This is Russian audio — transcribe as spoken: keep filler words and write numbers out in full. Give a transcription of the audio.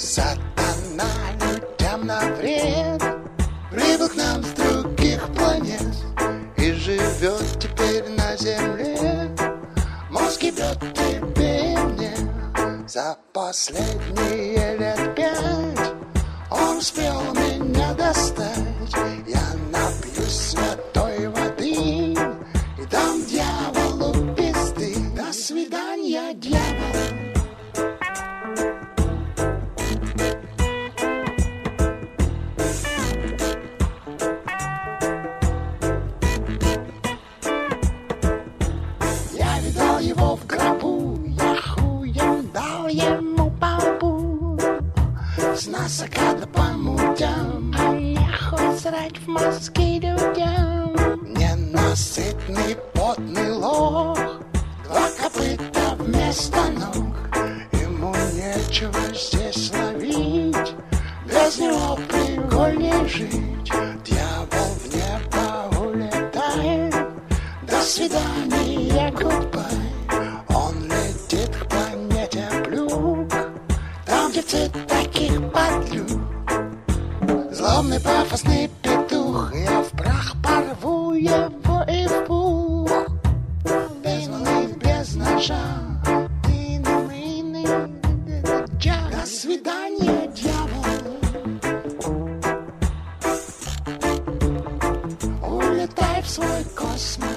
Сатана людям на вред прибыл к нам с других планет и живет теперь на земле. Мозг ебет тебе и мне. За последние лет пять он успел меня достать. Я напьюсь святой воды и дам дьяволу пизды. До свидания, дьявол. Я видал его в гробу, я хуем дал ему бабу. С носока да по мутям, а нехуй срать в мозги людям. Ненасытный потный лох, два копыта вместо ног. Ему нечего здесь ловить, без него прикольней жить. Дьявол в небо улетает, до свидания, гудбай. Он летит к планете Плюк, там, где цвет таких подлюк. Злобный пафосный петух, я в прах порву его и в пух. Без волны, без ножа. До свидания, дьявол. Улетай в свой космос.